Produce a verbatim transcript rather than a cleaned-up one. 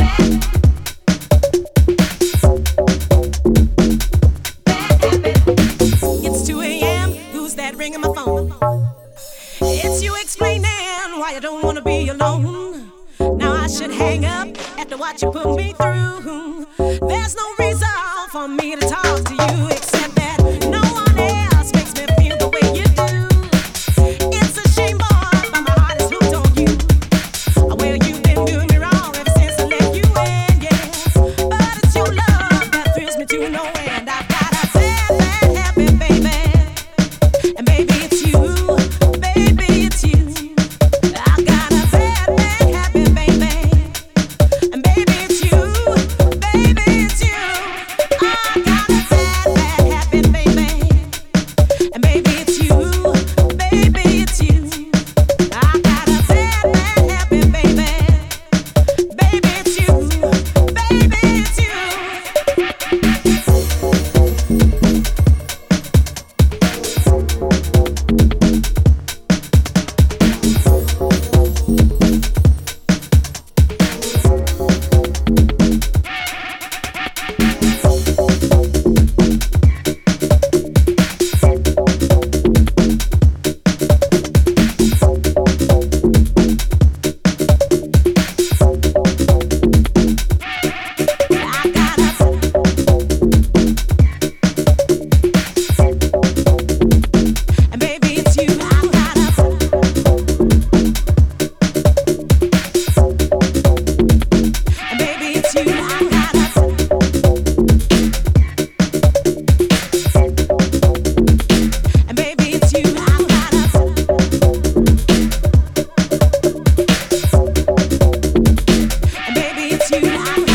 It's two a m. Who's that ringing my phone? It's you explaining why you don't wanna be alone. Now I should hang up after what you put me through. There's no reason for me to talk to you except that no one else makes me feel the way you do. It's a shame, boy, but my heart is hooked on you. Well, you've been doing me wrong ever since I let you in, yeah. But it's your love that thrills me to no end. I've got a bad, bad habit, baby. And baby, it's you, baby, it's you. I got a bad, bad habit, baby. And baby, it's you, baby, it's you. I got a bad, bad habit, baby. And baby, it's you, baby, it's you. I got a bad, bad habit, baby. Baby, it's you, baby, it's you. I got a and baby, it's you. I got a and baby, it's you. I got a and baby, it's you. I got a and baby, it's you. I got